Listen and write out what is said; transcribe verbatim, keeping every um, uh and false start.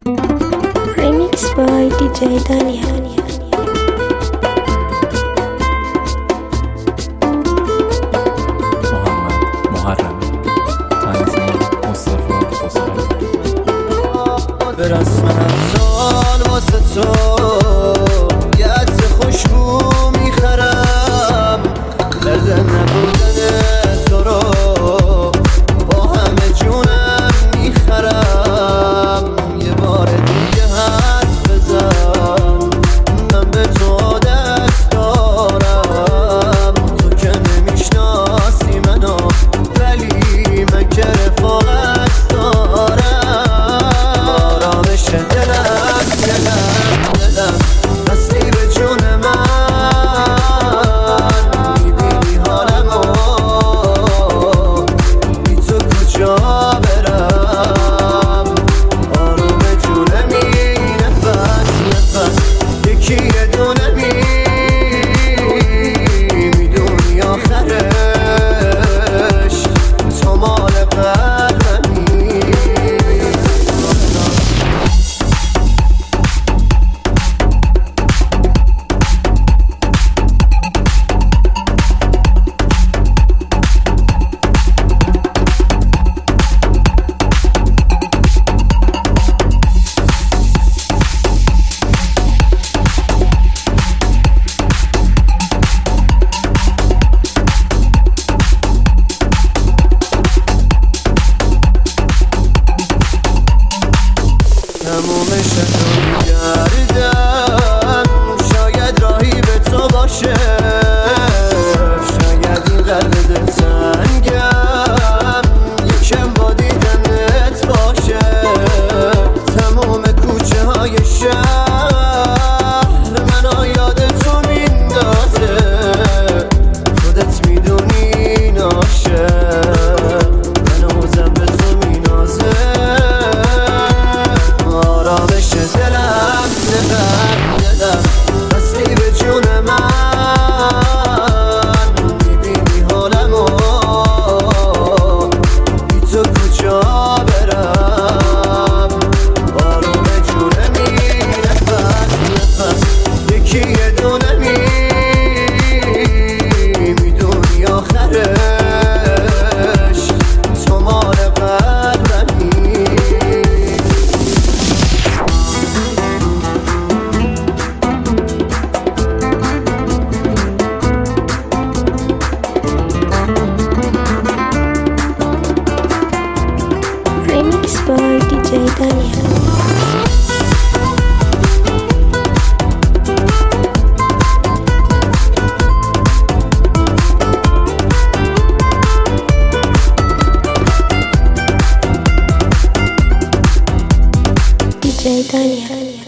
Remix by دی جی Daniel. محمد محرمی تنظیم مصطفی خسروی. به رسم سال واسه تو یه عطر خوشبو میخرم، درد نبودن تو رو با همه جونم میخرم. یه بار دیگه حرف بزن، من به تو دست دارم. تو که نمیشناسی منو، ولی من که رفاقت دارم. آرامش دلم دلم دلم بستی به جون من، میبینی حالمو بی تو کجا برم. آروم جونمی نفس نفس یکی یه دونمی، میدونی آخرش تو مال قلبمی. تمومش رو گردم، شاید راهی به تو باشه، شاید این قلب دلتنگم یکم با دیدنت باشه. تموم کوچه های شهر منو یاد تو میندازه، خودت میدونی ناشه هنوزم به تو مینازه. آرامش دلم دلم دلم بستی به جون من، میبینی حالمو بی تو کجا برم. آروم جونمی نفس نفس یکی یه دونمی، میدونی آخرش تو مال قلبمی. Remix by دی جی Daniel. دی جی Daniel.